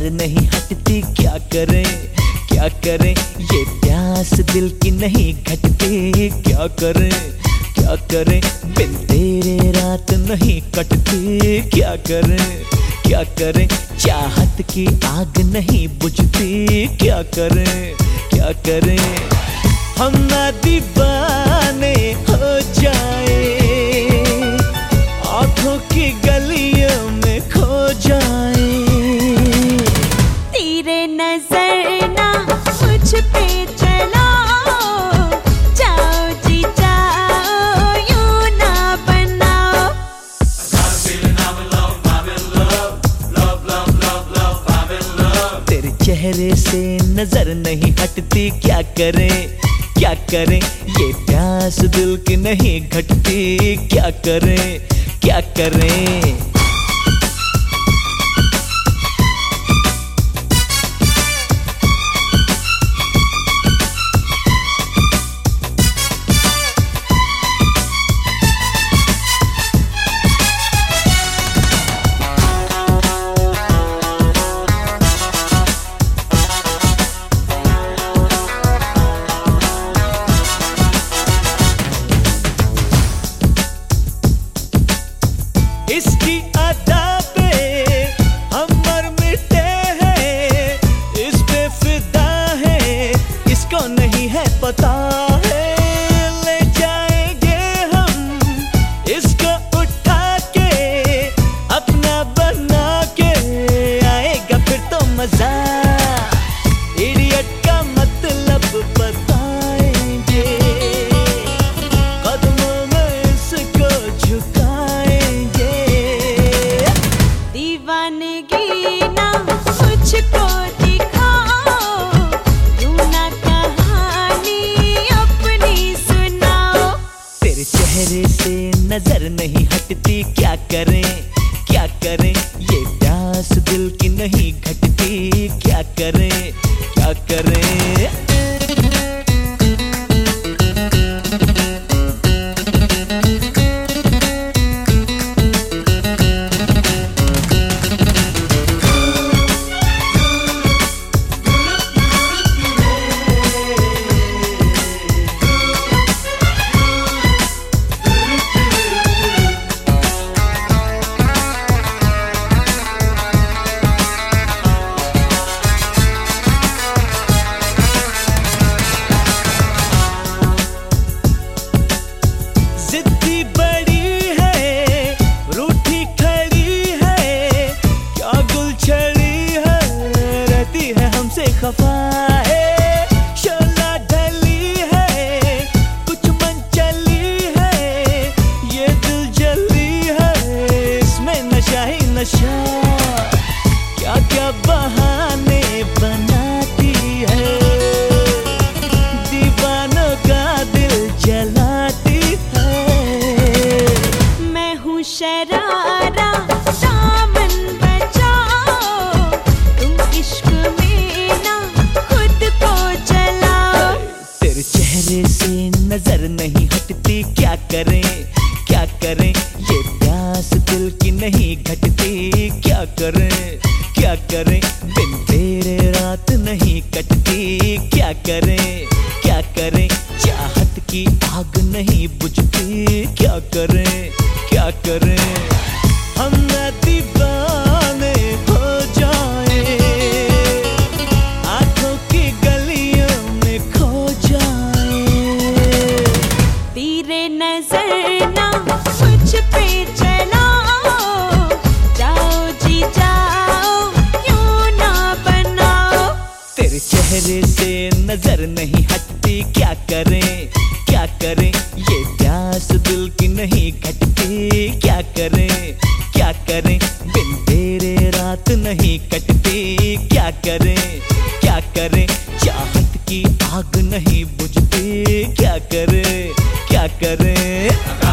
नजर नहीं हटती, क्या करें क्या करें, ये प्यास दिल की नहीं घटती, क्या करें क्या करें, बिन तेरे रात नहीं कटती, क्या करें क्या करें, चाहत की आग नहीं बुझती, क्या करें क्या करें, हम ना दीवाने हो जाए, आंखों की गलियों में खो जाए। तेरे नजर ना मुझ पे चलाओ, जाओ जी जाओ, यूं ना बनाओ। तेरे चेहरे से नजर नहीं हटती, क्या करें क्या करें, ये प्यास दिल की नहीं घटती, क्या करें क्या करें। इसकी अदा पे हम मर मिटे हैं, इस पे फिदा है, इसको नहीं है पता है, ले जाएंगे हम इसको उठा के, अपना बना के, आएगा फिर तो मजा, इडियट का मतलब बताएंगे, कदमों में इसको झुकाएंगे। दीवानगी ना मुझको दिखाओ, यूं ना कहानी अपनी सुनाओ। तेरे चेहरे से नजर नहीं हटती, क्या करें क्या करें, ये प्यास दिल की नहीं घटती, क्या करें क्या करें। जिद्दी बड़ी है, रूठी खड़ी है, क्या गुलछड़ी है, रहती है हमसे खफा है, शोला ढली है, कुछ मन चली है, ये दिल जली है, इसमें नशा ही नशा, क्या क्या बहाने बनाती है, दीवानों का दिल जलाती शरारा दामन बचाओ, तुम इश्क में ना खुद को जलाओ। तेरे चेहरे से नजर नहीं हटती, क्या करें क्या करें, ये प्यास दिल की नहीं घटती, क्या करें क्या करें, बिन तेरे रात नहीं कटती, क्या करें क्या करें, चाहत की आग नहीं बुझती, क्या करें क्या करें, हम ना दीवाने हो जाए, आंखों की गलियों में खो जाए। तेरे नजर ना मुझ पे चलाओ, जाओ जी जाओ, यूं ना बनाओ। तेरे चेहरे से नजर नहीं हटती, क्या करें क्या करें, ये प्यास दिल की नहीं घटती, क्या करें क्या करें, बिन तेरे रात नहीं कटती, क्या करें क्या करें, चाहत की आग नहीं बुझती, क्या करें क्या करें।